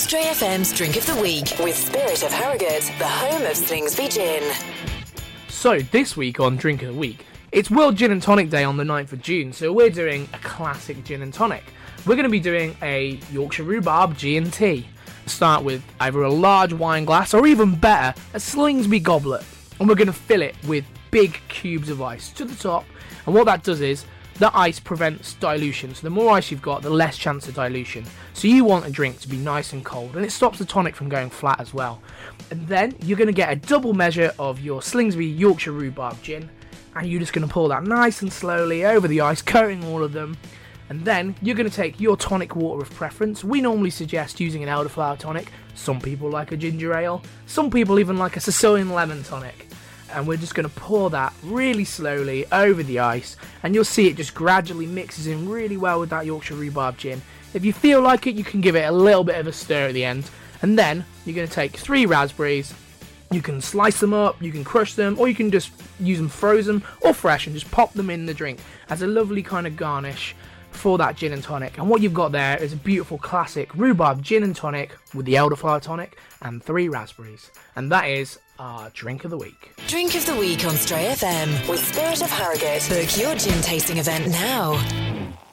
Stray FM's Drink of the Week with Spirit of Harrogate, the home of Slingsby Gin. So this week on Drink of the Week, it's World Gin and Tonic Day on the 9th of June, so we're doing a classic gin and tonic. We're going to be doing a Yorkshire Rhubarb G&T. Start with either a large wine glass or even better, a Slingsby goblet. And we're going to fill it with big cubes of ice to the top. And what that does is, the ice prevents dilution. So the more ice you've got, the less chance of dilution. So you want a drink to be nice and cold, and it stops the tonic from going flat as well. And then you're going to get a double measure of your Slingsby Yorkshire Rhubarb gin, and you're just going to pour that nice and slowly over the ice, coating all of them. And then you're going to take your tonic water of preference. We normally suggest using an elderflower tonic. Some people like a ginger ale. Some people even like a Sicilian lemon tonic. And we're just going to pour that really slowly over the ice, and you'll see it just gradually mixes in really well with that Yorkshire Rhubarb gin. If you feel like it, you can give it a little bit of a stir at the end. And then you're going to take 3 raspberries. You can slice them up, you can crush them, or you can just use them frozen or fresh and just pop them in the drink as a lovely kind of garnish for that gin and tonic. And what you've got there is a beautiful classic rhubarb gin and tonic with the elderflower tonic and 3 raspberries. And that is our Drink of the Week. Drink of the Week on Stray FM with Spirit of Harrogate. Book your gin tasting event now.